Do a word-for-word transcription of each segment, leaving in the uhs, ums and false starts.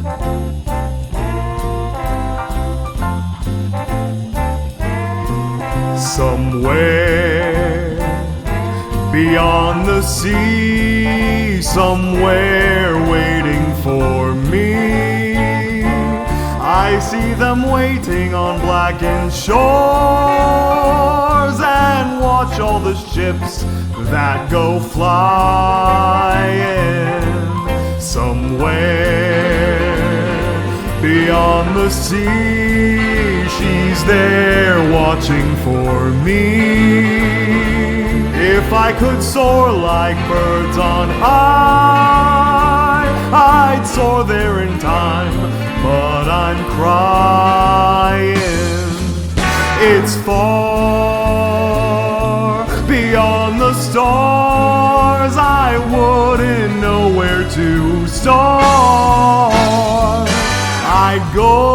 Somewhere beyond the sea, somewhere waiting for me, I see them waiting on blackened shores, and watch all the ships that go flying. Somewhere beyond the sea, she's there watching for me. If I could soar like birds on high, I'd soar there in time, but I'm crying. It's far beyond the stars, I wouldn't know where to start. I'd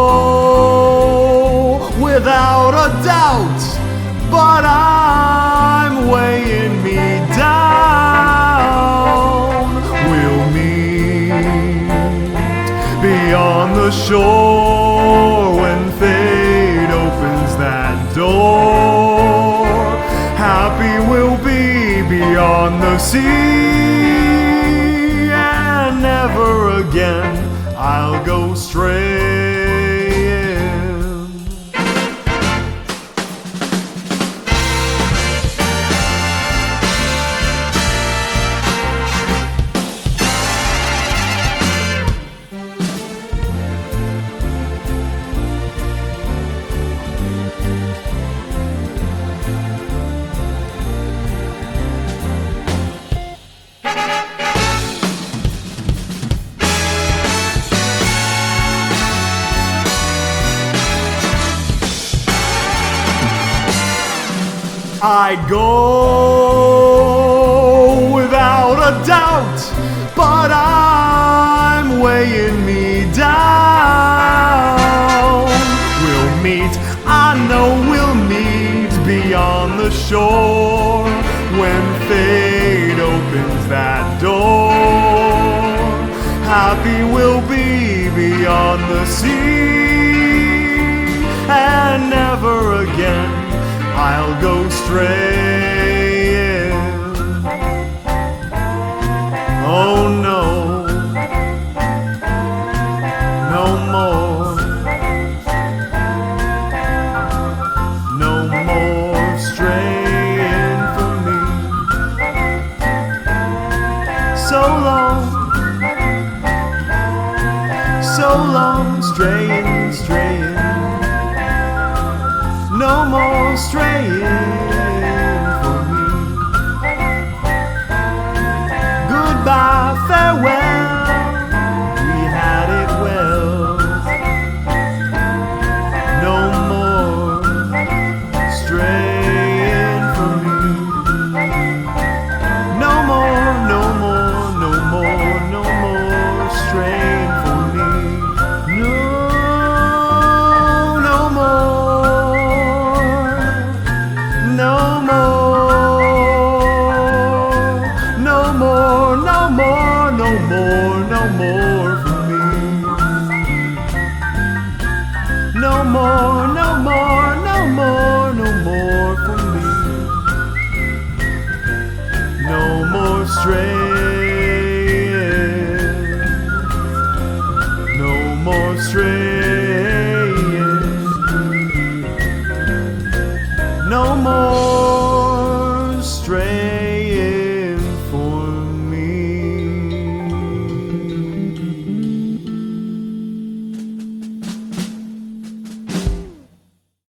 go without a doubt, but I'm weighing me down. We'll meet beyond the shore when fate opens that door. Happy we'll be beyond the sea, and never again I'll go straying. I'd go without a doubt, but I'm weighing me down. We'll meet, I know we'll meet beyond the shore when fate opens that door. Happy we'll be beyond the sea, and never again I'll go straying. Oh no, no more, no more straying for me. So long, so long, straying, straying. No more straying for me. Goodbye, farewell, we had it well. No more straying for me. No more, no more, no more, no more straying for me. No, no more. No more, no more, no more, no more, no more for me. No more, no more, no more, no more for me. No more straying, no more straying.